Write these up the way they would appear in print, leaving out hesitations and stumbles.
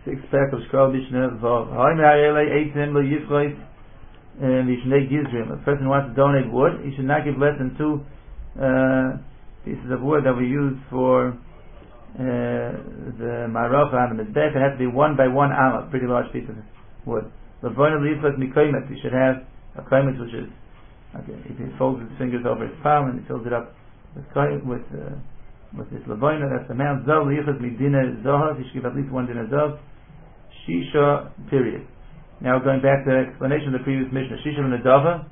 Six-pack of Shkol Mishnah Vav. Ha'im ha'arelei eitzim lo yifchois vishnei gizrim. A person who wants to donate wood, he should not give less than 2 pieces of wood that we use for the Maracha and the Mizbech. It has to be 1 by 1 amma, pretty large piece of wood. L'voinu lo yifchois mikoimet. He should have a koimet, which is, okay, if he folds his fingers over his palm and he fills it up with this lavoina, that's the amount. Zav liyichas midina zahav. He should give at least 1 dinah zav. Shisha, period. Now going back to the explanation of the previous Mishnah. Shisha v'nadava.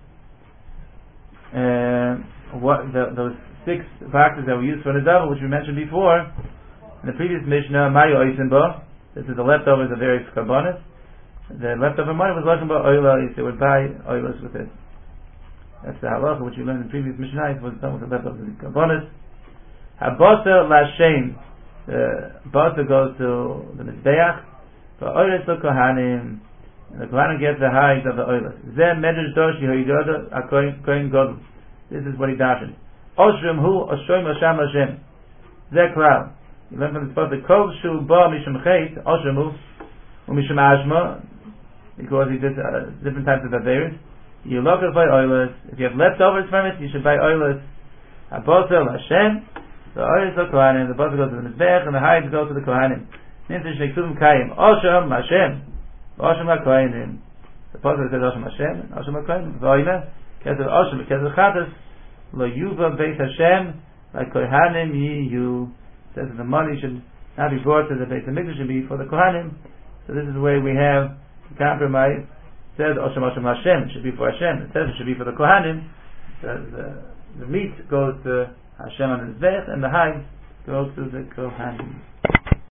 Those 6 boxes that we used for nadava, which we mentioned before in the previous Mishnah, mayu oisenba. This is the leftovers of various karbonis. The leftover money was lachem ba oila. They would buy oilas with it. That's the halacha which we learned in the previous Mishnah. It was done with the leftovers of the karbonis. Habasa lashem. The basa goes to the mizbeach. For oilas to kohanim. And the kohanim gets the hides of the oilas. Zeh medrash doshi hoyigoda akoyin godel. This is what he dashed. Oshrim hu oshoim osham Hashem. Zeh klal. You learn from this pasuk. Kol shu ba mishum chet oshrim hu umishum ashma, because he did different types of averis. You look at buy oilas. If you have leftovers from it, you should buy oilas. Habasa lashem. The oilas to kohanim. The basa goes to the mizbech, and the hides go to the kohanim. Nintish neksum kayim. Osham Hashem. Osham HaKohanim. The pasuk says Osham Hashem and Osham HaKohanim. V'oime keser Osham keser Chatas lo yuva Beit Hashem like Kohanim yiyu. Says that the money should not be brought to the Beit HaMikdash, should be for the Kohanim. So this is where we have the compromise. It says Osham Hashem, it should be for Hashem. It says it should be for the Kohanim. The meat goes to Hashem on his Mizbech, and the hides goes to the Kohanim.